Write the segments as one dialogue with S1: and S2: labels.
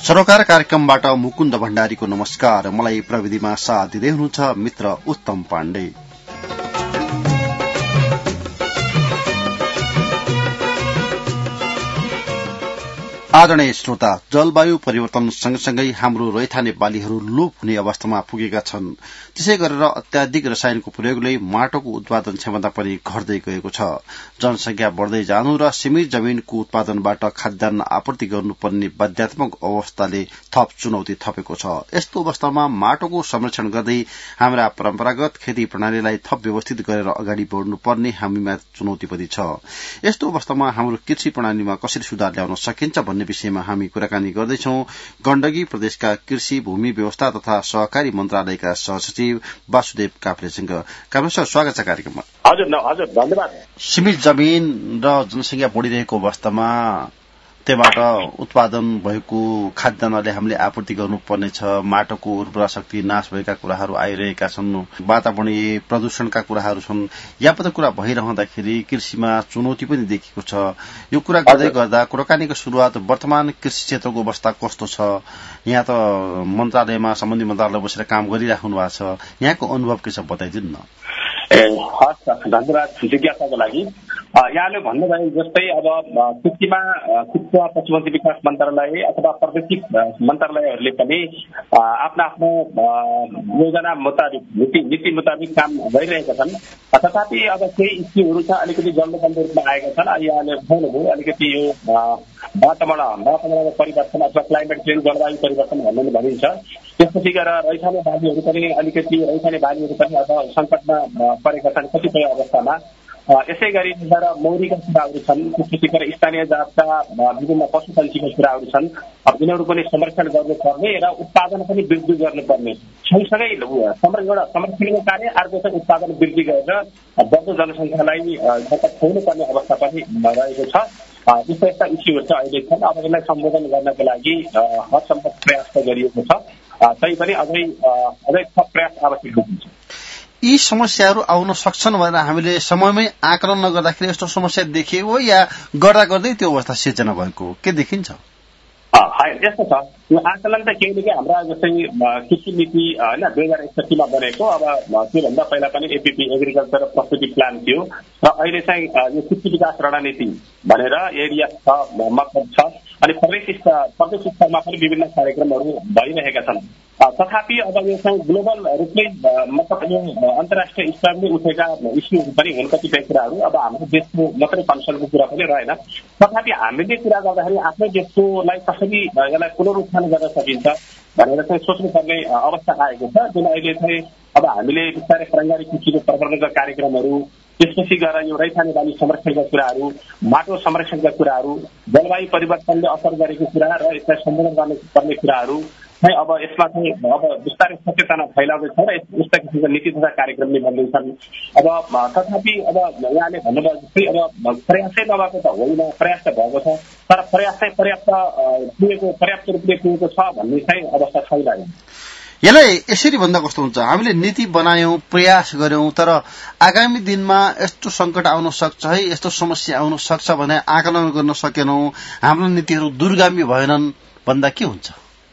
S1: सरोकार कार्यक्रमबाट मुकुन्द भण्डारीको नमस्कार। मलाई प्रविधिमा साथ दिँदै हुनुहुन्छ मित्र उत्तम पाण्डे। आदरणीय श्रोता, जलवायु परिवर्तन सँगसँगै हाम्रो रैथाने बालीहरू लोप हुने अवस्थामा पुगेका छन्। त्यसै गरेर अत्याधिक रसायनको प्रयोगले माटोको उत्पादन क्षमता पनि घट्दै गएको छ। जनसंख्या बढ़दै जानु र सीमित जमीनको उत्पादनबाट खाद्यान्न आपूर्ति गर्नुपर्ने बाध्यात्मक अवस्थाले थप चुनौती थपेको छ। यस्तो अवस्थामा माटोको संरक्षण गर्दै हाम्रा परम्परागत खेती प्रणालीलाई थप व्यवस्थित गरेर अगाडि बढ़नुपर्ने हामीमा चुनौती पनि छ। यस्तो अवस्थामा हाम्रो कृषि प्रणालीमा कसरी सुधार ल्याउन सकिन्छ भन्ने विषयमा हामी कुराकानी गर्दैछौं गण्डकी प्रदेशका कृषि भूमि व्यवस्था तथा सहकारी मन्त्रालयका सहसचिव वासुदेव काफ्लेसँग। काफ्ले सर, स्वागत छ कार्यक्रममा।
S2: हजुर धन्यवाद।
S1: सीमित जमीन र जनसंख्या बढ़िरहेको अवस्थामा त्यबाट उत्पादन भएको खाद्यान्नले हामीले आपूर्ति गर्नुपर्नेछ। माटोको उर्वरा शक्ति नाश भएका कुराहरू आइरहेका छन्, वातावरणीय प्रदूषणका कुराहरू छन्। यापत कुरा भइरहँदाखेरि कृषिमा चुनौती पनि देखिएको छ। यो कुरा गर्दै गर्दा कुराकानीको शुरूआत वर्तमान कृषि क्षेत्रको अवस्था कस्तो छ? यहाँ त मन्त्रालयमा सम्बन्धी मन्त्रालय बसेर काम गरिराख्नु भएको छ, यहाँको अनुभव के छ बताइदिनु न।
S2: हस्, धन्यवाद जिज्ञासाको लागि। यहाँले भन्नुभयो जस्तै अब कृषिमा शिक्षा पशुपन्छी विकास मन्त्रालय अथवा प्रादेशिक मन्त्रालयहरूले पनि आफ्ना आफ्नो योजना मुताबिक नीति मुताबिक काम गरिरहेका छन्। तथापि अब केही इस्युहरू छ अलिकति जल्दोबल्दो रूपमा आएका छन्। यहाँले भन्नुभयो अलिकति यो वातावरणको परिवर्तन अथवा क्लाइमेट चेन्ज, जलवायु परिवर्तन भन्ने भनिन्छ। त्यसपछि गएर रैथाने बालीहरू पनि अब संकटमा परेका छन् कतिपय अवस्थामा। यसै गरी मौरीका कुराहरू छन्, त्यसपछि गएर स्थानीय जातका विभिन्न पशु पन्छीका कुराहरू छन्। अब यिनीहरू पनि संरक्षण गर्नुपर्ने र उत्पादन पनि वृद्धि गर्नुपर्ने। सँगसँगै संरक्षणको कार्य, अर्को चाहिँ उत्पादन वृद्धि गरेर बढ्दो जनसंख्यालाई खुवाउनुपर्ने अवस्था पनि रहेको छ। यस्ता यस्ता इस्युहरू चाहिँ अहिले छन्। अब यसलाई सम्बोधन गर्नको लागि हरसम्भव प्रयास गरिएको छ। तैपनि अझै थप प्रयास आवश्यक हुन्छ।
S1: यी समस्याहरू आउन सक्छन् भनेर हामीले समयमै आकलन नगर्दाखेरि यस्तो समस्या देखिएको या गर्दा गर्दै त्यो अवस्था सिर्जना भएको के देखिन्छ?
S2: यस्तो छ, यो आकलन त केही कि हाम्रा जस्तै कृषि नीति 2061 मा बनेको। अब त्योभन्दा पहिला पनि एपीपी एग्रिकल्चर प्रस्तुति प्लान थियो र अहिले चाहिँ यो कृषि विकास रणनीति भनेर एरिया छ, मकसद छ। अनि प्रदेश स्तरमा पनि विभिन्न कार्यक्रमहरू भइरहेका छन्। तथापि अब यो चाहिँ ग्लोबल रूपले मतलब यो अन्तर्राष्ट्रिय स्तरले उठेका इस्युहरू पनि हुन् कतिपय कुराहरू। अब हाम्रो देशको मात्रै कन्सर्नको कुरा पनि रहेन। तथापि हामीले कुरा गर्दाखेरि आफ्नै देशकोलाई कसरी यसलाई पुनरुत्थान गर्न सकिन्छ भनेर चाहिँ सोच्नुपर्ने अवस्था आएको छ। जुन अहिले चाहिँ अब हामीले बिस्तारै पारम्परिक कृषिको प्रवर्धनका कार्यक्रमहरू, त्यसपछि गएर यो रैथाने बाली संरक्षणका कुराहरू, माटो संरक्षणका कुराहरू, जलवायु परिवर्तनले असर गरेको कुरा र यसलाई सम्बोधन गर्नुपर्ने कुराहरू चाहिँ अब यसमा चाहिँ अब बिस्तारै सचेतना फैलाउँदैछ र यस्ता किसिमका नीति तथा कार्यक्रमले भन्दैछन्। अब तथापि अब यहाँले भन्नुभयो जस्तै अब प्रयासै नभएको त होइन, प्रयास त भएको छ, तर प्रयास चाहिँ पर्याप्त रूपले पुगेको छ भन्ने चाहिँ अवस्था छैन।
S1: यसलाई यसरी भन्दा कस्तो हुन्छ, हामीले नीति बनायौं, प्रयास गर्यौं, तर आगामी दिनमा यस्तो संकट आउन सक्छ है, यस्तो समस्या आउन सक्छ भने आकलन गर्न सकेनौं, हाम्रो नीतिहरू दूरगामी भएनन् भन्दा के हुन्छ?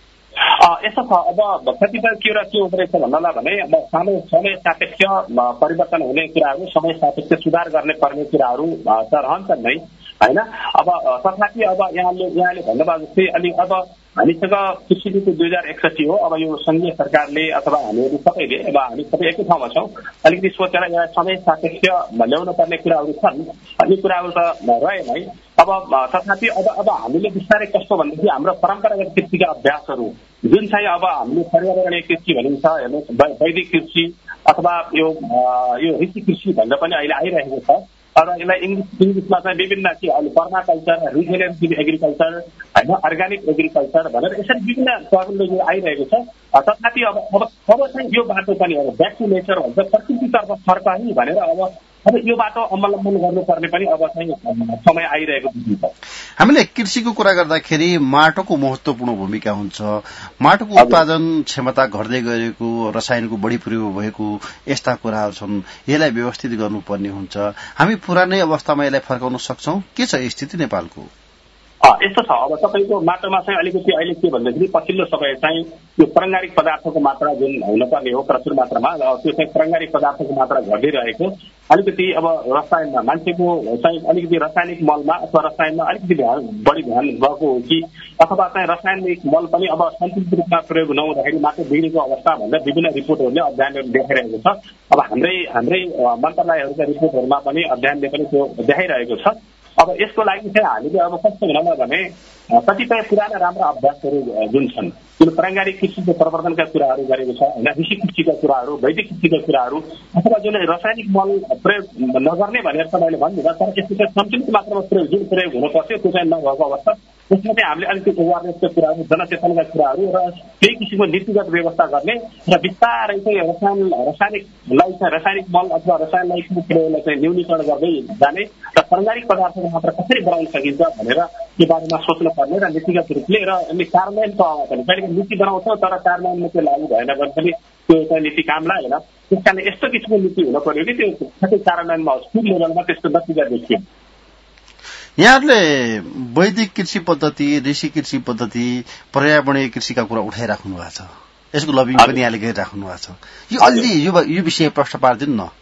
S2: यस्तो छ, अब कतिपय के हुँदो रहेछ भन्नला भने अब समय सापेक्ष परिवर्तन हुने कुराहरू, समय सापेक्ष सुधार गर्ने पर्ने कुराहरू त रहन्छन् नै होइन। अब तथापि अब यहाँले भन्नुभयो जस्तै अलि अब हामीसँग कृषि नीति 2061 हो। अब यो संघीय सरकारले अथवा हामीहरू सबैले, अब हामी सबै एकै ठाउँमा छौँ, अलिकति सोचेर यहाँ समय सापेक्ष ल्याउन पर्ने कुराहरू छन्। अनि कुराहरू त रहे नै। अब तथापि अब हामीले बिस्तारै कस्तो भनेदेखि हाम्रो परम्परागत कृषिका अभ्यासहरू जुन चाहिँ अब हामीले पर्यावरणीय कृषि भनिन्छ, हेर्नुहोस् वैदिक कृषि अथवा यो ऋषि कृषि भन्दा पनि अहिले आइरहेको छ। अब यसलाई इङ्ग्लिसमा चाहिँ विभिन्न पर्माकल्चर, रिजेनेरेटिभ एग्रिकल्चर होइन, अर्ग्यानिक एग्रिकल्चर भनेर यसरी विभिन्न टर्मिनोलोजी आइरहेको छ। तथापि अब चाहिँ यो बाटो पनि अब ब्याक टु नेचर भन्छ, प्रकृतितर्फ फर्कने भनेर अब यो बाटो अवलम्बन गर्नुपर्ने पनि अब चाहिँ समय आइरहेको देखिन्छ।
S1: हामीले कृषिको कुरा गर्दाखेरि माटोको महत्वपूर्ण भूमिका हुन्छ। माटोको उत्पादन क्षमता घट्दै गएको, रसायनको बढी प्रयोग भएको यस्ता कुराहरू छन्। यसलाई व्यवस्थित गर्नुपर्ने हुन्छ। हामी पुरानै अवस्थामा यसलाई फर्काउन सक्छौं? के छ स्थिति नेपालको?
S2: यस्तो छ। अब तपाईँको माटोमा चाहिँ अलिकति अहिले के भन्दाखेरि पछिल्लो समय चाहिँ यो प्राङ्गारिक पदार्थको मात्रा जुन हुनुपर्ने हो प्रचुर मात्रामा, त्यो चाहिँ प्राङ्गारिक पदार्थको मात्रा घटिरहेको, अलिकति अब रसायनमा मान्छेको चाहिँ अलिकति रासायनिक मलमा अथवा रसायनमा अलिकति बढी ध्यान गएको हो कि, अथवा चाहिँ रासायनिक मल पनि अब सन्तुलित रूपमा प्रयोग नहुँदाखेरि माटो बिग्रेको अवस्था भनेर विभिन्न रिपोर्टहरूले अध्ययनहरू देखाइरहेको छ। अब हाम्रै मन्त्रालयहरूका रिपोर्टहरूमा पनि अध्ययनले पनि त्यो देखाइरहेको छ। अब यसको लागि चाहिँ हामीले अब कस्तो भनौँ भने कतिपय पुराना राम्रा अभ्यासहरू जुन छन्, जुन प्राङ्गारिक कृषिको प्रवर्धनका कुराहरू गरेको छ होइन, कृषि कृषिका कुराहरू, वैदिक कृषिका कुराहरू, अथवा जुन रासायनिक मल प्रयोग नगर्ने भनेर तपाईँले भन्नुभयो, तर यसको चाहिँ सन्तुलित मात्रामा जुन प्रयोग हुनु पर्छ त्यो चाहिँ नभएको अवस्था, त्यसमा चाहिँ हामीले अलिकति अवेरनेसका कुराहरू, जनचेतनाका कुराहरू र केही किसिमको नीतिगत व्यवस्था गर्ने र बिस्तारै चाहिँ रासायनिक मल अथवा रसायनलाई प्रयोगलाई चाहिँ न्यूनीकरण गर्दै जाने र प्राङ्गारिक पदार्थको मात्रा कसरी बढाउन सकिन्छ भनेर त्यो बारेमा सोच्न पर्ने र नीतिगत रूपले र यसले कार्यान्वयनको अभाव पनि, कहिले नीति बनाउँछौँ तर कार्यान्वयनमा त्यो लागू भएन भने पनि त्यो चाहिँ नीति काम लागेन। त्यस कारण यस्तो किसिमको नीति हुन पर्यो कि त्यो सबै कार्यान्वयनमा स्कुल लेभलमा त्यस्तो नतिजा देखियो।
S1: यहाँहरूले वैदिक कृषि पद्धति, ऋषि कृषि पद्धति, पर्यावरणीय कृषिका कुरा उठाइराख्नु भएको छ, यसको लबिङ पनि यहाँले गरिराख्नु भएको छ। यो अलि यो विषय प्रश्न पारिदिनु न।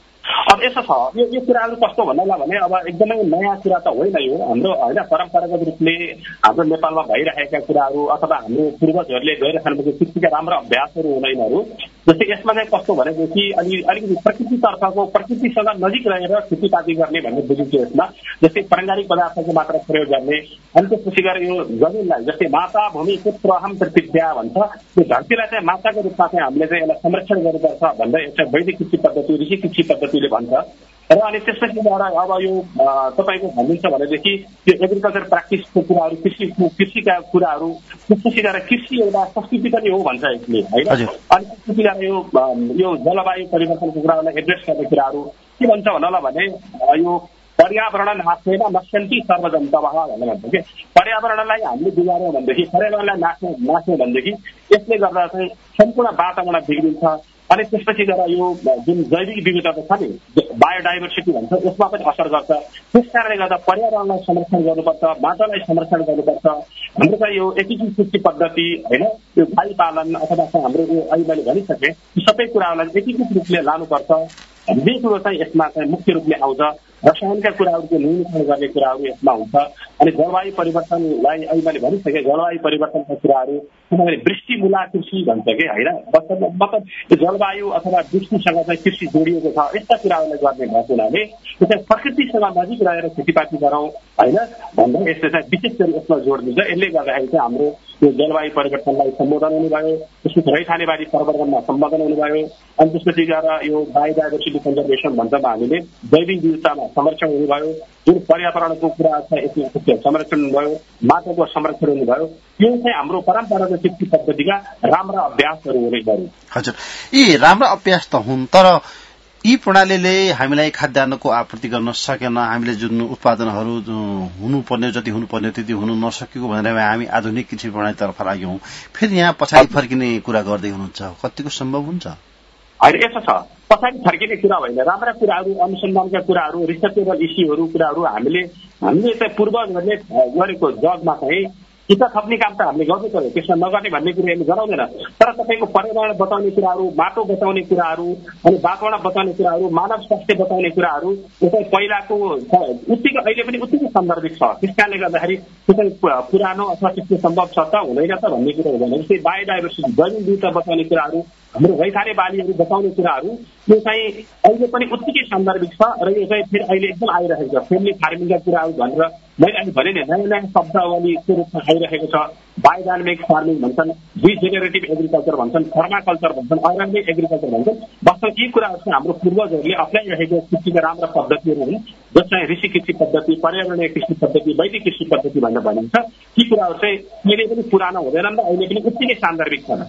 S2: अब यसो छ, यो कुराहरू कस्तो भन्नुलाई भने अब एकदमै नयाँ कुरा त होइन यो, हाम्रो होइन परम्परागत रूपले हाम्रो नेपालमा भइरहेका कुराहरू अथवा हाम्रो पूर्वजहरूले गरिराख्नु भएको कृषिका राम्रो अभ्यासहरू हुन् यिनीहरू। जस्तै यसमा चाहिँ कस्तो भनेदेखि अलिकति प्रकृतिसँग नजिक रहेर खेतीपाती गर्ने भन्ने बुझिन्छ यसमा। जस्तै प्राङ्गारिक पदार्थको मात्र प्रयोग गर्ने, अनि त्यसपछि गएर यो जमिनलाई, जस्तै माता भूमि पुत्रहम प्रतिज्ञा भन्छ, त्यो धरतीलाई चाहिँ माताको रूपमा चाहिँ हामीले चाहिँ यसलाई संरक्षण गर्नुपर्छ भन्दा एउटा वैदिक कृषि पद्धति, ऋषि कृषि पद्धतिले भन्छ। र अनि त्यसपछि गएर अब यो तपाईँको भनिन्छ भनेदेखि यो एग्रिकल्चर प्र्याक्टिसको कुराहरू, कृषिका कुराहरू, त्यसपछि गएर कृषि एउटा संस्कृति पनि हो भन्छ यसले होइन। अनि त्यसपछि गएर यो जलवायु परिवर्तनको कुराहरूलाई एड्रेस गर्ने कुराहरू के भन्छ भन्नलाई भने यो पर्यावरण नाशेन नश्यन्ति सर्वजन्तवः भनेर भन्छ कि पर्यावरणलाई हामीले बिगार्यौँ भनेदेखि, पर्यावरणलाई नाच्यौँ भनेदेखि यसले गर्दा चाहिँ सम्पूर्ण वातावरण बिग्रिन्छ। अनि त्यसपछि गएर यो जुन जैविक विविधता छ नि, बायोडाइभर्सिटी भन्छ, यसमा पनि असर गर्छ। त्यस कारणले गर्दा पर्यावरणलाई संरक्षण गर्नुपर्छ, माटोलाई संरक्षण गर्नुपर्छ। हाम्रो चाहिँ यो एकीकृत कृषि पद्धति होइन, यो गाई पालन अथवा हाम्रो यो अहिले मैले भनिसकेँ, यी सबै कुराहरूलाई एकीकृत रूपले लानुपर्छ। दुई कुरो चाहिँ यसमा चाहिँ मुख्य रूपले आउँछ। रसायनका कुराहरूको न्यूनीकरण गर्ने कुराहरू यसमा हुन्छ। अनि जलवायु परिवर्तनलाई अहिले मैले भनिसकेँ, जलवायु परिवर्तनका कुराहरू, किनभने वृष्टिमूलक कृषि भन्छ कि होइन, मतलब जलवायु अथवा वृष्टिसँग चाहिँ कृषि जोडिएको छ। यस्ता कुराहरूलाई गर्ने भएको हुनाले यो चाहिँ प्रकृतिसँग नजिक रहेर खेतीपाती गरौँ होइन भन्दा यसले चाहिँ विशेष गरी यसमा जोड दिन्छ। यसले गर्दाखेरि चाहिँ हाम्रो यो जलवायु परिवर्तनलाई सम्बोधन हुनुभयो, त्यसपछि रैथानेवादी प्रवर्धनमा सम्बोधन हुनुभयो, अनि त्यसपछि गएर यो बायोडाइभर्सिटी कन्जर्भेसन भन्छौँ हामीले, जैविक विविधतामा संरक्षण हुनुभयो, जुन पर्यावरणको कुरा छ यसमा संरक्षण हुनुभयो, माटोको संरक्षण हुनुभयो। यो चाहिँ हाम्रो परम्परागत कृषि पद्धतिका राम्रा अभ्यासहरू हुने गरे।
S1: हजुर, यी राम्रा अभ्यास त हुन्, तर यी प्रणालीले हामीलाई खाद्यान्नको आपूर्ति गर्न सकेन, हामीले जुन उत्पादनहरू हुनुपर्ने जति हुनुपर्ने त्यति हुनु नसकेको भनेर हामी आधुनिक कृषि प्रणालीतर्फ लाग्यौं, फेरि यहाँ पछाडि फर्किने कुरा गर्दै हुनुहुन्छ, कतिको सम्भव हुन्छ?
S2: होइन, यसो छ, पछाडि फर्किने कुरा होइन, राम्रा कुराहरू, अनुसन्धानका कुराहरू, रिसर्चेबल इस्युहरू कुराहरू हामीले चाहिँ पूर्वजहरूले गरेको जगमा चाहिँ हिस्सा थप्ने काम त हामीले गर्नु पर्यो, त्यसमा नगर्ने भन्ने कुरा हामीले गराउँदैन। तर तपाईँको पर्यावरण बचाउने कुराहरू, माटो बचाउने कुराहरू, अनि वातावरण बचाउने कुराहरू, मानव स्वास्थ्य बचाउने कुराहरू यो चाहिँ पहिलाको उत्तिकै अहिले पनि उत्तिकै सन्दर्भिक छ। त्यस कारणले गर्दाखेरि त्यो चाहिँ पुरानो अथवा त्यस्तो सम्भव छ त हुँदैन त भन्ने कुरा हुँदैन। जस्तै बायोडाइभर्सिटी, जैविक विविधता बचाउने कुराहरू, हाम्रो रैथाने बालीहरू बचाउने कुराहरू यो चाहिँ अहिले पनि उत्तिकै सान्दर्भिक छ र यो चाहिँ फेरि अहिले एकदम आइरहेको छ। फ्यामिली फार्मिङका कुराहरू भनेर मैले अहिले भने नि नयाँ नयाँ शब्दावलीको रूपमा आइरहेको छ। बायोडाइनामिक फार्मिङ भन्छन्, रिजेनेरेटिभ एग्रिकल्चर भन्छन्, पर्माकल्चर भन्छन्, अर्गानिक एग्रिकल्चर भन्छन्। वास्तवमा यी कुराहरू चाहिँ हाम्रो पूर्वजहरूले अप्नाइरहेको कृषिका राम्रा पद्धतिहरू हुन्, जसलाई ऋषि कृषि पद्धति, पर्यावरणीय कृषि पद्धति, वैदिक कृषि पद्धति भनेर भनिन्छ। यी कुराहरू चाहिँ कहिले पनि पुरानो हुँदैनन् र अहिले पनि उत्तिकै सान्दर्भिक छन्।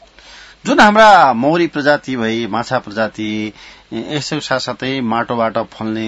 S1: जुन हाम्रा मौरी प्रजाति भई माछा प्रजाति, यसको साथसाथै माटोबाट फल्ने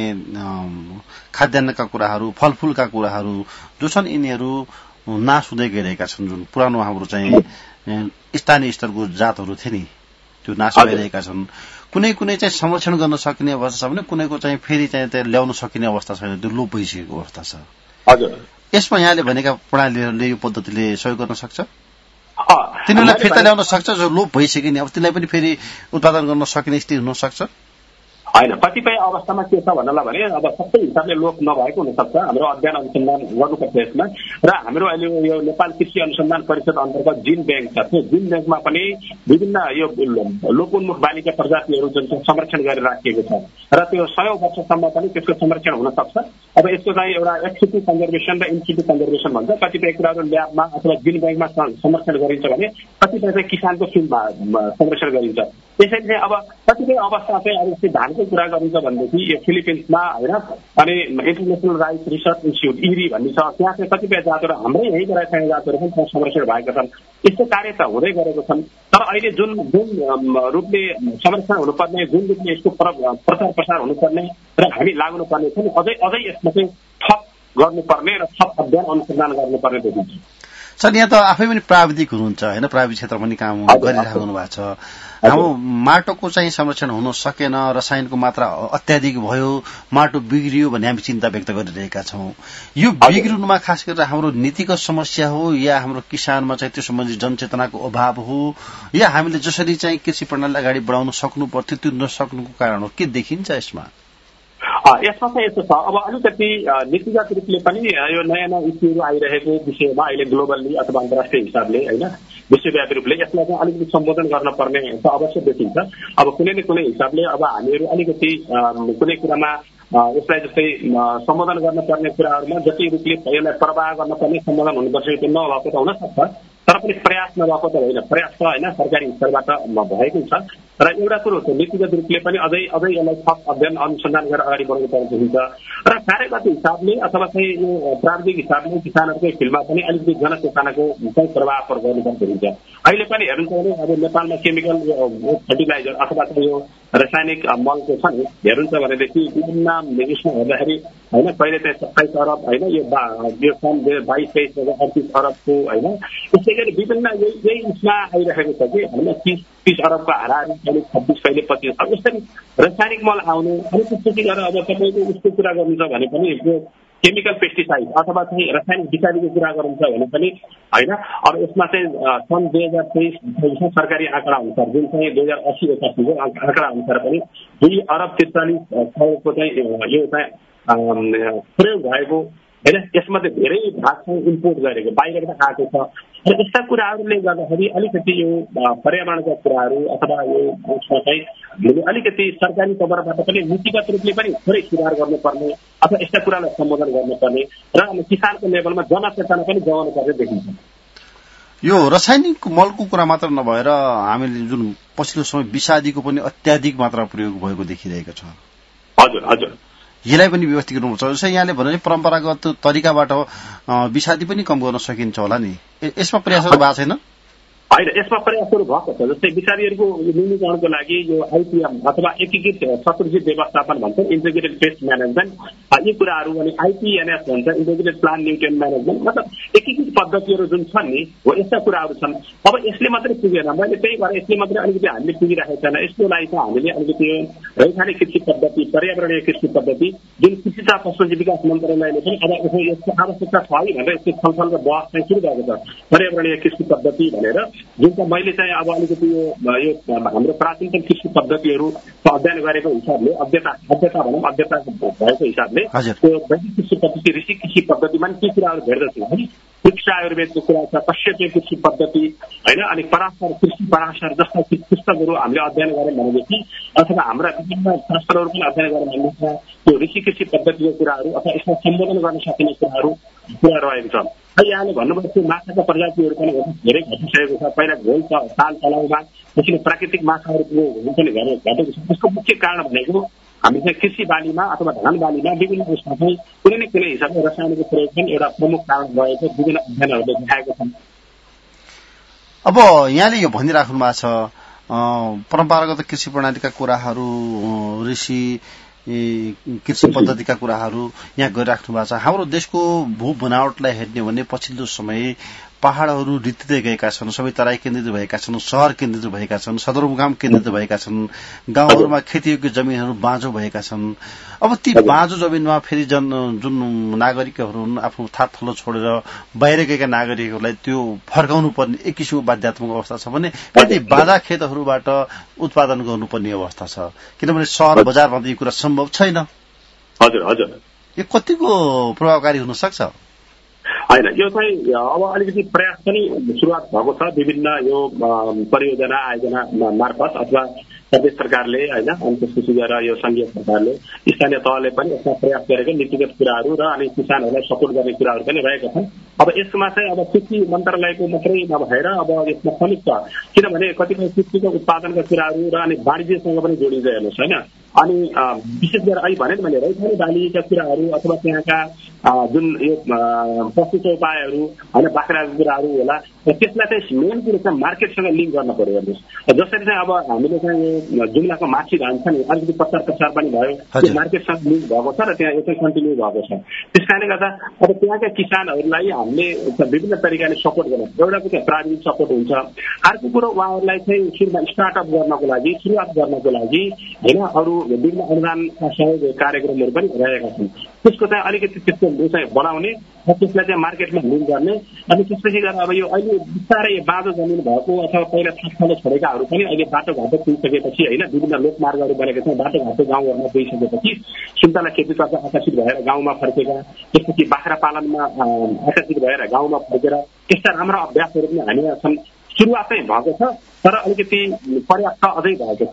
S1: खाद्यान्नका कुराहरू, फलफूलका कुराहरू जो छन् यिनीहरू नाश हुँदै गइरहेका छन्। जुन पुरानो हाम्रो चाहिँ स्थानीय स्तरको जातहरू थिए नि त्यो नाश भइरहेका छन्। कुनै कुनै चाहिँ संरक्षण गर्न सकिने अवस्था छ भने कुनैको चाहिँ फेरि चाहिँ ल्याउन सकिने अवस्था छैन, त्यो लोप भइसकेको अवस्था छ।
S2: हजुर,
S1: यसमा यहाँले भनेका प्रणालीहरूले यो पद्धतिले सहयोग गर्न सक्छ तिनीहरूलाई फिर्ता ल्याउन सक्छ जो लोप भइसक्यो नि अब तिनीलाई पनि फेरि उत्पादन गर्न सकिने स्थिति हुन सक्छ
S2: होइन कतिपय अवस्थामा के छ भन्नलाई भने अब सबै हिसाबले लोप नभएको हुनसक्छ हाम्रो अध्ययन अनुसन्धान गर्नुपर्छ यसमा र हाम्रो अहिले यो नेपाल कृषि अनुसन्धान परिषद अन्तर्गत जिन ब्याङ्क छ त्यो जिन ब्याङ्कमा पनि विभिन्न यो लोपोन्मुख बालीका प्रजातिहरू जुन चाहिँ संरक्षण गरेर राखिएको छ र त्यो 100 वर्षसम्म पनि त्यसको संरक्षण हुन सक्छ अब यसको चाहिँ एउटा एक्सिटी कन्जर्भेसन र इन्सिटी कन्जर्भेसन भन्छ कतिपय कुराहरू ल्याबमा अथवा जिन ब्याङ्कमा संरक्षण गरिन्छ भने कतिपय चाहिँ किसानको फिल्डमा संरक्षण गरिन्छ त्यसैले चाहिँ अब कतिपय अवस्था चाहिँ अब जस्तै धानको कुरा गरिन्छ भनेदेखि यो फिलिपिन्समा होइन अनि international rice research institute eri भन्ने छ त्यहाँ चाहिँ कतिपय जातहरू हाम्रै यहीँ रहेका जातहरू पनि त्यहाँ संरक्षण भएका छन् यस्तो कार्य त हुँदै गरेको छन् तर अहिले जुन रूपले संरक्षण हुनुपर्ने जुन रूपले यसको प्रचार प्रसार हुनुपर्ने र हामी लाग्नुपर्ने छ नि अझै यसमा चाहिँ थप गर्नुपर्ने र थप अध्ययन अनुसन्धान गर्नुपर्ने देखिन्छ
S1: सर यहाँ त आफै पनि प्राविधिक हुनुहुन्छ होइन प्राविधिक क्षेत्र पनि काम गरिराख्नु भएको छ हाम्रो माटोको चाहिँ संरक्षण हुन सकेन रसायनको मात्रा अत्याधिक भयो माटो बिग्रियो भन्ने हामी चिन्ता व्यक्त गरिरहेका छौँ यो बिग्रिनुमा खास गरेर हाम्रो नीतिगत समस्या हो या हाम्रो किसानमा चाहिँ त्यो सम्बन्धी जनचेतनाको अभाव हो या हामीले जसरी चाहिँ कृषि प्रणाली अगाडि बढाउन सक्नु पर्थ्यो त्यो नसक्नुको कारण हो के देखिन्छ यसमा
S2: यसमा चाहिँ यस्तो छ अब अलिकति नीतिगत रूपले पनि यो नयाँ नयाँ इस्युहरू आइरहेको विषयमा अहिले ग्लोबल्ली अथवा अन्तर्राष्ट्रिय हिसाबले होइन विश्वव्यापी रूपले यसलाई चाहिँ अलिकति सम्बोधन गर्न पर्ने त अवश्य देखिन्छ अब कुनै न कुनै हिसाबले अब हामीहरू अलिकति कुनै कुरामा यसलाई जस्तै सम्बोधन गर्न पर्ने कुराहरूमा जति रूपले यसलाई प्रवाह गर्न पर्ने सम्बोधन हुनुपर्छ त्यो नभएको त हुन सक्छ तर पनि प्रयास नभएको त होइन प्रयास त होइन सरकारी स्तरबाट भएको छ र एउटा कुरो छ नीतिगत रूपले पनि अझै यसलाई थप अध्ययन अनुसन्धान गरेर अगाडि बढ्नु पर्ने हुन्छ र कार्यगत हिसाबले अथवा चाहिँ यो प्राविधिक हिसाबले किसानहरूकै फिल्डमा पनि अलिकति जनचेतनाको चाहिँ प्रभाव गर्नुपर्ने हुन्छ अहिले पनि हेर्नुहुन्छ भने अब नेपालमा केमिकल फर्टिलाइजर अथवा यो रासायनिक मलको छ नि हेर्नुहुन्छ भनेदेखि विभिन्न यसमा हेर्दाखेरि होइन पहिले चाहिँ 27 अरब होइन यो सन् 22-23 38 अरबको होइन त्यसै गरी विभिन्न यही उसमा आइरहेको छ कि हामीलाई 30 अरबको हाराहारी कहिले 26 कहिले 25 अब यसरी रासायनिक मल आउने अनि त्यसपछि गएर अब तपाईँको उसको कुरा गर्नुहुन्छ भने पनि यो केमिकल पेस्टिसाइड अथवा चाहिँ रासायनिक विषादीको कुरा गर्नुहुन्छ भने पनि होइन अब यसमा चाहिँ सन् 2023 सरकारी आँकडा अनुसार जुन चाहिँ 2080-81को आँकडा अनुसार पनि 2 अरब 43 करोडको चाहिँ यो चाहिँ प्रयोग भएको होइन यसमध्ये धेरै भाग चाहिँ इम्पोर्ट गरेको बाहिरबाट आएको छ र यस्ता कुराहरूले गर्दाखेरि अलिकति यो पर्यावरणका कुराहरू अथवा यो उसमा चाहिँ हामीले अलिकति सरकारी तवरबाट पनि नीतिगत रूपले पनि थोरै सुधार गर्नुपर्ने अथवा यस्ता कुरालाई सम्बोधन गर्नुपर्ने र किसानको लेभलमा जनचेतना पनि जगाउनु पर्ने देखिन्छ
S1: यो रासायनिक मलको कुरा मात्र नभएर हामीले जुन पछिल्लो समय विषादीको पनि अत्याधिक मात्रा प्रयोग भएको देखिरहेको छ
S2: हजुर हजुर
S1: यसलाई पनि व्यवस्थित गर्नुपर्छ जस्तै यहाँले भने परम्परागत तरिकाबाट विषादी पनि कम गर्न सकिन्छ होला नि यसमा प्रयासहरू भएको छैन
S2: होइन यसमा प्रयासहरू भएको छ जस्तै विषादीहरूको न्यूनीकरणको लागि यो आइपिएम अथवा एकीकृत शत्रुजित व्यवस्थापन भन्छ इन्टिग्रेटेड पेस्ट म्यानेजमेन्ट यी कुराहरू अनि आइपिएनएस भन्छ इन्टिग्रेटेड प्लान्ट न्युट्रिएन्ट म्यानेजमेन्ट मतलब एकीकृत पद्धतिहरू जुन छन् नि हो यस्ता कुराहरू छन् अब यसले मात्रै पुगेन मैले त्यही भएर यसले मात्रै अलिकति हामीले पुगिरहेको छैन यसको लागि चाहिँ हामीले अलिकति रैथाने कृषि पद्धति पर्यावरणीय कृषि पद्धति जुन कृषि तथा पशुपक्षी विकास मन्त्रालयले पनि अब यसको आवश्यकता छ है भनेर यसको छलफल र बहस चाहिँ सुरु भएको छ पर्यावरणीय कृषि पद्धति भनेर जुन चाहिँ मैले चाहिँ अब अलिकति यो हाम्रो प्राचीनतम कृषि पद्धतिहरूको अध्ययन गरेको हिसाबले अध्ययता भनौँ अध्ययता भएको हिसाबले त्यो वैदिक कृषि पद्धति ऋषि कृषि पद्धतिमा के कुराहरू भेट्दछौँ है वृक्ष आयुर्वेदको कुरा छ कश्यपीय कृषि पद्धति होइन अनि पराशर कृषि पराशर जस्ता पुस्तकहरू हामीले अध्ययन गऱ्यौँ भनेदेखि अथवा हाम्रा विभिन्न शास्त्रहरू पनि अध्ययन गऱ्यौँ भनेदेखि त्यो ऋषि कृषि पद्धतिको कुराहरू अथवा यसमा सम्बोधन गर्न सकिने कुरा रहेको छ यहाँले भन्नुभयो त्यो माछाका प्रजातिहरू पनि धेरै घटिसकेको छ पहिला घोल ताल तलाउमा त्यसरी प्राकृतिक माछाहरूको पनि घटेको छ त्यसको मुख्य कारण भनेको हामी चाहिँ कृषि बालीमा अथवा धान बालीमा विभिन्न उसमा चाहिँ कुनै न कुनै हिसाबले रसायनको प्रयोग पनि एउटा प्रमुख कारण रहेको विभिन्न अध्ययनहरूले देखाएको छन्
S1: अब यहाँले यो भनिराख्नु भएको छ परम्परागत कृषि प्रणालीका कुराहरू ऋषि कृषि पद्धतिका कुराहरू यहाँ गरिराख्नु भएको छ हाम्रो देशको भू बनावटलाई हेर्ने भने पछिल्लो समय पहाड़हरू रित्तिँदै गएका छन्, सबै तराई केन्द्रित भएका छन्, शहर केन्द्रित भएका छन्, सदरमुकाम केन्द्रित भएका छन्, गाउँहरूमा खेतीयोग्य जमिनहरू बाँझो भएका छन्। अब ती बाँझो जमिनमा फेरि जुन नागरिकहरू हुन् आफ्नो थातथलो छोडेर बाहिर गएका नागरिकहरूलाई त्यो फर्काउनु पर्ने एक किसिमको बाध्यात्मक अवस्था छ भने फेरि बाँझा खेतहरूबाट उत्पादन गर्नुपर्ने अवस्था छ, किनभने शहर बजारमा त यो कुरा सम्भव छैन।
S2: हजुर हजुर,
S1: यो कतिको प्रभावकारी हुन सक्छ?
S2: होइन, यो चाहिँ अब अलिकति प्रयास पनि सुरुवात भएको छ विभिन्न यो परियोजना आयोजना मार्फत अथवा प्रदेश सरकारले होइन, अनि त्यसपछि गएर यो संघीय सरकारले स्थानीय तहले पनि यसमा प्रयास गरेको नीतिगत कुराहरू र अनि किसानहरूलाई सपोर्ट गर्ने कुराहरू पनि रहेका छन्। अब यसमा चाहिँ अब कृषि मन्त्रालयको मात्रै नभएर अब यसमा संयुक्त, किनभने कतिपय कृषिको उत्पादनका कुराहरू र अनि वाणिज्यसँग पनि जोडिन्छ हेर्नुहोस् होइन। अनि विशेष गरेर अहिले भने मैले रैथाने बालीका कुराहरू अथवा त्यहाँका जुन यो पशु चौपायहरू होइन, बाख्राको कुराहरू होला, त्यसलाई चाहिँ मेन कुरो चाहिँ मार्केटसँग लिङ्क गर्न पर्यो हेर्नुहोस्। जसरी चाहिँ अब हामीले चाहिँ यो जुम्लाको माछी धान छ नि, अलिकति प्रचार पनि भयो, त्यो मार्केटसँग लिङ्क भएको छ र त्यहाँ यो चाहिँ कन्टिन्यू भएको छ। त्यस कारणले गर्दा अब त्यहाँका किसानहरूलाई हामीले विभिन्न तरिकाले सपोर्ट गर्नु, एउटा कुरो प्राविधिक सपोर्ट हुन्छ, अर्को कुरो उहाँहरूलाई चाहिँ सुरुमा स्टार्टअप गर्नको लागि, सुरुवात गर्नको लागि होइन अरू विभिन्न अनुदानका सहयोग कार्यक्रमहरू पनि रहेका छन्। त्यसको चाहिँ अलिकति त्यसको चाहिँ बढाउने र त्यसलाई चाहिँ मार्केटमा लिङ्क गर्ने। अनि त्यसपछि गएर अब यो अहिले बिस्तारै बाँझो जमिन भएको अथवा पहिला थाकथलो छोडेकाहरू पनि अहिले बाटोघाटो पुगिसकेपछि होइन, विभिन्न लोकमार्गहरू बनेका छन्, बाटोघाटो गाउँहरूमा पुगिसकेपछि सुन्तला खेतीतर्फ आकर्षित भएर गाउँमा फर्केका, त्यसपछि बाख्रा पालनमा आकर्षित भएर गाउँमा फर्केर यस्ता राम्रा अभ्यासहरू पनि हामीमा छन्। सुरुवात चाहिँ भएको छ तर अलिकति पर्याप्त अझै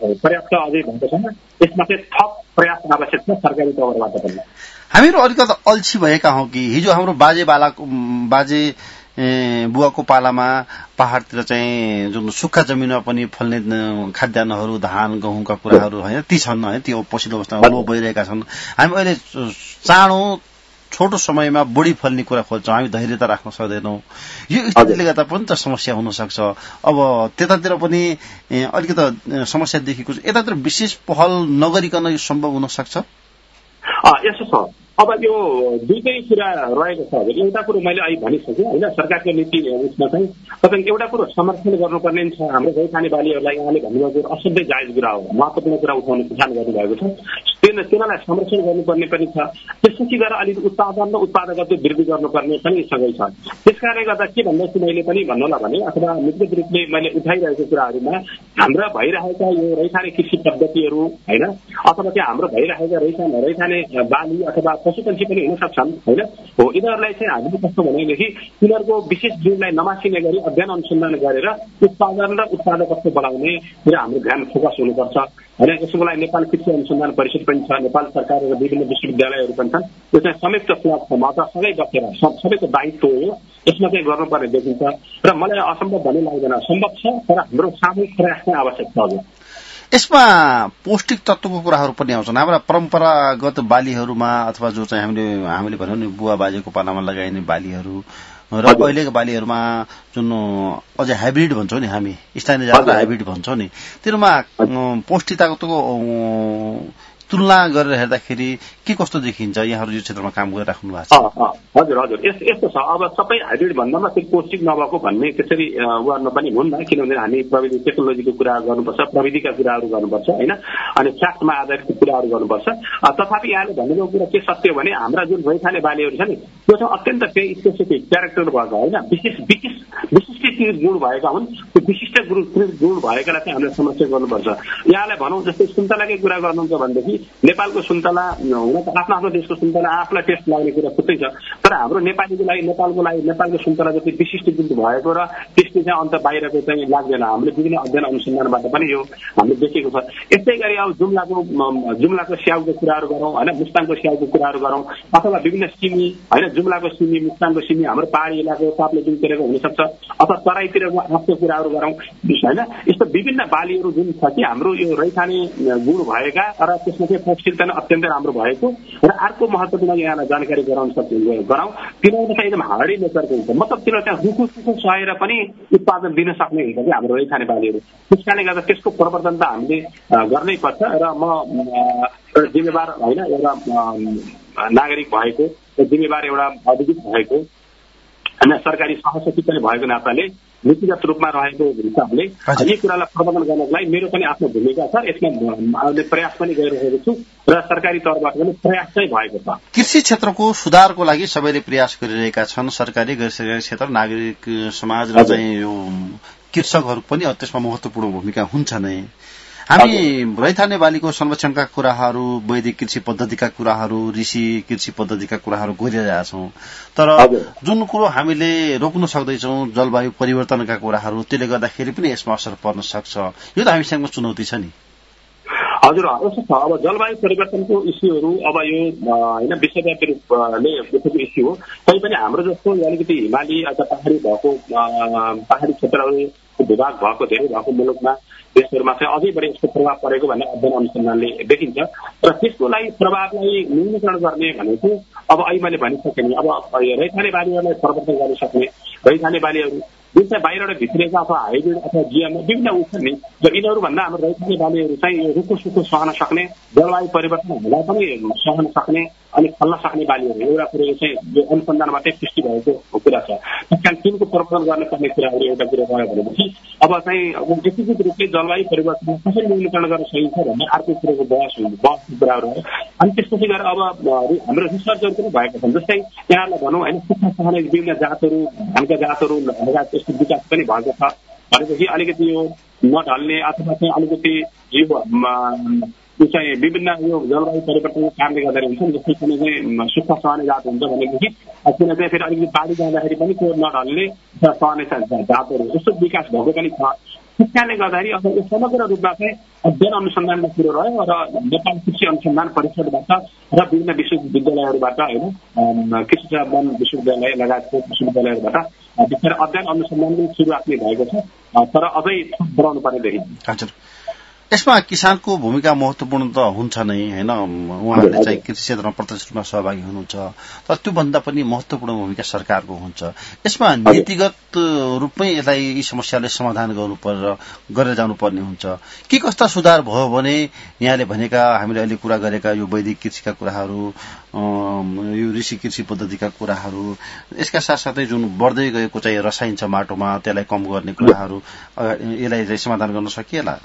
S2: भएको छैन। यसमा चाहिँ थप प्रयास आवश्यक छ सरकारी तौरबाट पनि।
S1: हामीहरू अलिकति अल्छी भएका हौं कि हिजो हाम्रो बाजे बुवाको पालामा पहाड़तिर चाहिँ जुन सुक्खा जमिनमा पनि फल्ने खाद्यान्नहरू धान गहुँका कुराहरू होइन ती छन् है, त्यो पछिल्लो अवस्थामा लोप भइरहेका छन्। हामी अहिले चाँडो छोटो समयमा बढी फल्ने कुरा खोज्छौँ, हामी धैर्यता राख्न सक्दैनौँ। यो स्थितिले गर्दा पनि त समस्या हुन सक्छ। अब त्यतातिर पनि अलिकति समस्या देखिएको छ, यतातिर विशेष पहल नगरिकन यो सम्भव हुन सक्छ?
S2: यसो छ, अब यो दुईटै कुरा रहेको छ। एउटा कुरो मैले अहिले भनिसकेँ होइन, सरकारको नीति उसमा चाहिँ तपाईँको एउटा कुरो समर्थन गर्नुपर्ने छ हाम्रो गैखाने बालीहरूलाई। यहाँले भन्नुभएको कुरो असाध्यै जायज कुरा हो, महत्त्वपूर्ण कुरा उठाउने किसान गर्नुभएको छ, तिनीहरूलाई संरक्षण गर्नुपर्ने पनि छ। त्यसपछि गएर अलिक उत्पादन र उत्पादकत्व वृद्धि गर्नुपर्ने पनि सँगै छ। त्यसकारणले गर्दा के भन्दैछु मैले पनि भन्नुहोला भने अथवा निश्चित रूपले मैले उठाइरहेको कुराहरूमा हाम्रा भइरहेका यो रैथाने कृषि पद्धतिहरू होइन, अथवा चाहिँ हाम्रो भइरहेका रैथाने बाली अथवा पशुपन्छी पनि हुन सक्छन् होइन हो, यिनीहरूलाई चाहिँ हामीले कस्तो भनेदेखि तिनीहरूको विशेष जीवलाई नमासिने गरी अध्ययन अनुसन्धान गरेर उत्पादन र उत्पादकत्व बढाउने हाम्रो ध्यान फोकस हुनुपर्छ होइन। यसको लागि नेपाल कृषि अनुसन्धान परिषद पनि छ, नेपाल सरकार र विभिन्न विश्वविद्यालयहरू पनि छन्। यो चाहिँ संयुक्त प्लेटफर्म अथवा सँगै बसेर सबैको दायित्व हो, यसमा चाहिँ गर्नुपर्ने देखिन्छ र मलाई असम्भव भन्ने लाग्दैन, सम्भव छ तर हाम्रो सामूहिक प्रयास नै आवश्यक छ। अब
S1: यसमा पौष्टिक तत्वको कुराहरू पनि आउँछन्। हाम्रा परम्परागत बालीहरूमा अथवा जो चाहिँ हामीले भन्यौं नि बुवा बाजेको पालामा लगाइने बालीहरू र अहिलेको बालीहरूमा जुन अझै हाइब्रिड भन्छौँ नि हामी, स्थानीय जातको हाइब्रिड भन्छौँ नि, तिनीमा पौष्टिक तत्वको तुलना गरेर हेर्दाखेरि के कस्तो देखिन्छ? यहाँहरू यो क्षेत्रमा काम गरिराख्नु भएको छ।
S2: हजुर हजुर, यस्तो छ। अब सबै हाइब्रिड भन्दामा त्यो पौष्टिक नभएको भन्ने त्यसरी गर्न पनि हुन्न, किनभने हामी प्रविधि टेक्नोलोजीको कुरा गर्नुपर्छ, प्रविधिका कुराहरू गर्नुपर्छ होइन, अनि फ्याक्टमा आधारित कुराहरू गर्नुपर्छ। तथापि यहाँले भन्नुभएको कुरा के सत्य हो भने हाम्रा जुन भइखाने बालीहरू छ नि त्यो चाहिँ अत्यन्त केही स्पेसिफिक क्यारेक्टर भएको होइन, विशिष्ट गुण भएका हुन्। त्यो विशिष्ट गुण भएकालाई चाहिँ हामीले संरक्षण गर्नुपर्छ। यहाँलाई भनौँ जस्तै सुन्तलाकै कुरा गर्नुहुन्छ भनेदेखि नेपालको सुन्तला हुन त आफ्नो देशको सुन्तला आफूलाई टेस्ट लाग्ने कुरा छुट्टै छ, तर हाम्रो नेपालीको लागि नेपालको सुन्तला जति विशिष्ट गुण भएको र त्यसले चाहिँ अन्त बाहिरको चाहिँ लाग्दैन। हामीले विभिन्न अध्ययन अनुसन्धानबाट पनि यो हामीले देखेको छ। यस्तै गरी अब जुम्लाको स्याउको कुराहरू गरौँ होइन, मुस्ताङको स्याउको कुराहरू गरौँ अथवा विभिन्न सिमी होइन, जुम्लाको सिमी, मुस्ताङको सिमी हाम्रो पहाडी इलाको ताप्लेजुङतिरको हुनसक्छ अथवा तराईतिरको आँपको कुराहरू गरौँ होइन। यस्तो विभिन्न बालीहरू जुन छ कि हाम्रो यो रैथाने गुण भएका र त्यसमा चाहिँ पौष्टिकता नै अत्यन्तै राम्रो भएको र अर्को महत्त्वपूर्ण यहाँलाई जानकारी गराउँ तिनीहरू चाहिँ एकदम हार्डी नेचरको हुन्छ, मतलब तिनीहरू चाहिँ दुःख सहेर पनि उत्पादन दिन सक्ने हुन्छ कि हाम्रो रैथाने बालीहरू। त्यस कारणले गर्दा त्यसको प्रवर्धन त हामीले गर्नै पर्छ र म एउटा जिम्मेवार होइन, एउटा नागरिक भएको, जिम्मेवार एउटा अधिकृत भएको होइन सरकारी सहसचिव पनि भएको नाताले नीतिगत रूपमा रहेको हिसाबले यी कुरालाई प्रबन्धन गर्नको लागि मेरो पनि आफ्नो भूमिका छ। यसमा अहिले प्रयास पनि गरिरहेको छु र सरकारी तौरबाट पनि प्रयास चाहिँ भएको छ।
S1: कृषि क्षेत्रको सुधारको लागि सबैले प्रयास गरिरहेका छन्, सरकारी गैर सरकारी क्षेत्र, नागरिक समाज र चाहिँ यो कृषकहरू पनि त्यसमा महत्वपूर्ण भूमिका हुन्छ नै। हामी रैथाने बालीको संरक्षणका कुराहरू, वैदिक कृषि पद्धतिका कुराहरू, ऋषि कृषि पद्धतिका कुराहरू गरिरहेका छौं, तर जुन कुरो हामीले रोक्न सक्दैछौं जलवायु परिवर्तनका कुराहरू, त्यसले गर्दाखेरि पनि यसमा असर पर्न सक्छ। यो त हामीसँग चुनौती छ नि।
S2: हजुर, यस्तो छ। अब जलवायु परिवर्तनको इस्युहरू अब यो होइन विश्वव्यापी रूपले उठेको इस्यु हो। तैपनि हाम्रो जस्तो अलिकति हिमाली अथवा पहाडी क्षेत्रहरूको भूभाग भएको धेरै भएको मुलुकमा देशहरूमा चाहिँ अझै बढी यसको प्रभाव परेको भन्ने अध्ययन अनुसन्धानले देखिन्छ र त्यसको लागि प्रभावलाई न्यूनीकरण गर्ने भनेको अब अहिले मैले भनिसकेँ नि, अब रैथाने बालीहरूलाई प्रवर्धन गर्न सक्ने रैथाने बालीहरू जुन चाहिँ बाहिरबाट भित्रिएका अथवा हाइब्रिड अथवा जिएमओ विभिन्न उछन् नि, र यिनीहरूभन्दा हाम्रो रैथाने बालीहरू चाहिँ यो रुखो सुखो सहन सक्ने, जलवायु परिवर्तनहरूलाई पनि सहन सक्ने अनि फल्न सक्ने बालीहरू एउटा कुरो चाहिँ यो अनुसन्धानबाटै पुष्टि भएको कुरा छ। त्यस कारण तिनको प्रवर्धन गर्नुपर्ने कुराहरू एउटा कुरो रह्यो भनेपछि अब चाहिँ व्यक्तिगत रूपले जलवायु परिवर्तन कसरी न्यूनीकरण गर्न सकिन्छ भन्ने अर्को कुरोको बहसको कुराहरू हो। अनि त्यसपछि गएर अब हाम्रो रिसर्चहरू पनि भएका छन्। जस्तै यहाँलाई भनौँ होइन, सुक्खा सहने विभिन्न जातहरू, धानका जातहरू लगायत त्यसको विकास पनि भएको छ भनेपछि अलिकति यो नढल्ने अथवा चाहिँ अलिकति यो चाहिँ विभिन्न यो जलवायु परिवर्तनको कारणले गर्दाखेरि हुन्छ नि। जस्तै कुनै चाहिँ सुक्खा सहने जात हुन्छ भनेदेखि कुनै चाहिँ फेरि अलिकति बाढी जाँदाखेरि पनि त्यो नढल्ने सहने जातहरू यस्तो विकास भएको पनि छ। त्यस कारणले गर्दाखेरि अब यो समग्र रूपमा चाहिँ अध्ययन अनुसन्धानको कुरो रह्यो र नेपाल कृषि अनुसन्धान परिषदबाट र विभिन्न विश्वविद्यालयहरूबाट होइन कृषि वन विश्वविद्यालय लगायतको विश्वविद्यालयहरूबाट विशेष अध्ययन अनुसन्धानको सुरुवात नै भएको छ, तर अझै बढाउनु पर्ने देखिन्छ।
S1: हजुर, यसमा किसानको भूमिका महत्वपूर्ण त हुन्छ नै होइन, उहाँहरूले चाहिँ कृषि क्षेत्रमा प्रत्यक्ष रूपमा सहभागी हुनुहुन्छ, तर त्योभन्दा पनि महत्वपूर्ण भूमिका सरकारको हुन्छ। यसमा नीतिगत रूपमै यसलाई यी समस्याले समाधान गरेर जानुपर्ने हुन्छ। के कस्ता सुधार भयो भने यहाँले भनेका हामीले अहिले कुरा गरेका यो वैदिक कृषिका कुराहरू, यो ऋषि कृषि पद्धतिका कुराहरू, यसका साथसाथै जुन बढ्दै गएको चाहिँ रसायन छ माटोमा त्यसलाई कम गर्ने कुराहरू, यसलाई चाहिँ समाधान गर्न सकिएला?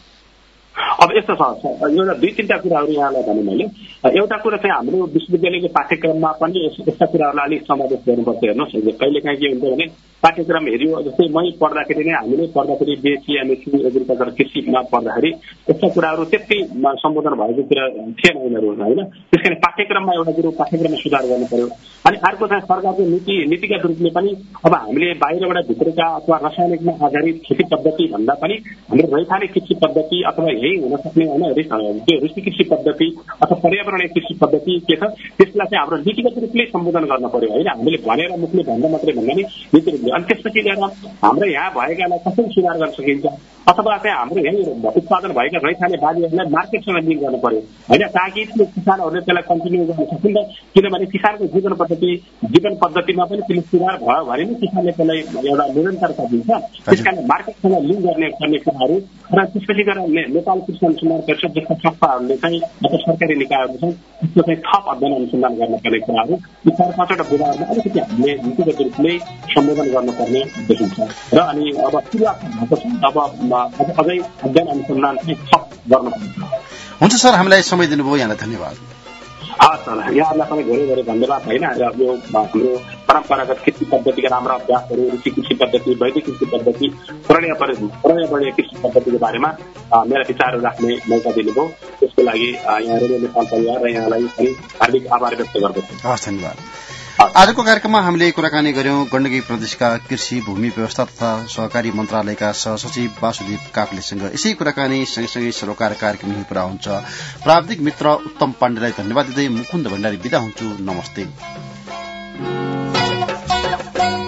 S2: अब यस्तो छ, एउटा दुई तीनटा कुराहरू यहाँलाई भने मैले एउटा कुरा चाहिँ हाम्रो विश्वविद्यालयको पाठ्यक्रममा पनि यस्ता कुराहरूलाई अलिक समावेश गर्नुपर्छ। हेर्नुहोस्, कहिलेकाहीँ के हुन्छ भने पाठ्यक्रम हेऱ्यो, जस्तै मै पढ्दाखेरि नै हामीले पढ्दाखेरि बिएससी एमएससी एग्रिकल्चर कृषिमा पढ्दाखेरि यस्ता कुराहरू त्यति सम्बोधन भएको कुरा थिएन यिनीहरू होइन। त्यस कारण पाठ्यक्रममा एउटा कुरो पाठ्यक्रममा सुधार गर्नु पर्यो। अनि अर्को चाहिँ सरकारको नीतिगत रूपले पनि अब हामीले बाहिरबाट भित्रका अथवा रासायनिकमा आधारित खेती पद्धति भन्दा पनि हाम्रो रैथाने कृषि पद्धति अथवा यही हुन सक्ने होइन त्यो ऋषि कृषि पद्धति अथवा पर्यावरणीय कृषि पद्धति के छ त्यसलाई चाहिँ हाम्रो नीतिगत रूपले सम्बोधन गर्न पर्यो होइन। हामीले भनेर मुखले भन्दा मात्रै भन्दा नि नीति रूपले। अनि त्यसपछि गएर हाम्रो यहाँ भएकालाई कसरी सुधार गर्न सकिन्छ अथवा चाहिँ हाम्रो यहीँ उत्पादन भएका रैथाने बालीहरूलाई मार्केटसँग लिङ्क गर्नु पर्यो होइन, ताकि किसानहरूले त्यसलाई कन्टिन्यू गर्न सकिन्छ। किनभने किसानको जीवन पद्धतिमा पनि त्यसले सुधार भयो भने नै किसानले त्यसलाई एउटा निरन्तरता दिन्छ। त्यस कारण मार्केटसँग लिङ्क गर्ने कुराहरू र त्यसपछि गएर नेपाल कृषि अनुसन्धान परिषद जस्ता संस्थाहरूले चाहिँ अथवा सरकारी निकायहरूले चाहिँ त्यसको चाहिँ थप अध्ययन अनुसन्धान गर्नुपर्ने कुराहरू यी 4-5वटा बुदाहरूमा अलिकति हामीले नीतिगत रूपले सम्बोधन गर्नुपर्ने देखिन्छ। र अनि अब सुरुवात भएको छ, अब अझै अध्ययन अनुसन्धान चाहिँ थप गर्नुपर्छ।
S1: हुन्छ सर, हामीलाई समय दिनुभयो, यहाँलाई धन्यवाद।
S2: हस् सर, यहाँहरूलाई पनि धेरै धेरै धन्यवाद होइन। यो हाम्रो परम्परागत कृषि पद्धतिका राम्रा अभ्यासहरू, ऋषि कृषि पद्धति, वैदिक कृषि पद्धति, पर्यावरणीय कृषि पद्धतिको बारेमा मेरा विचारहरू राख्ने मौका दिनुभयो, त्यसको लागि यहाँ रेडियो नेपाल परिवार र यहाँलाई पनि हार्दिक आभार व्यक्त गर्दछु।
S1: हस्, धन्यवाद। आजको कार्यक्रममा हामीले कुराकानी गर्यौं गण्डकी प्रदेशका कृषि भूमि व्यवस्था तथा सहकारी मन्त्रालयका सहसचिव वासुदेव काफ्लेसँग। यसै कुराकानी सँगसँगै सरोकार कार्यक्रम यही पूरा हुन्छ। प्राविधिक मित्र उत्तम पाण्डेलाई धन्यवाद दिँदै मुकुन्द भण्डारी बिदा हुन्छु। नमस्ते।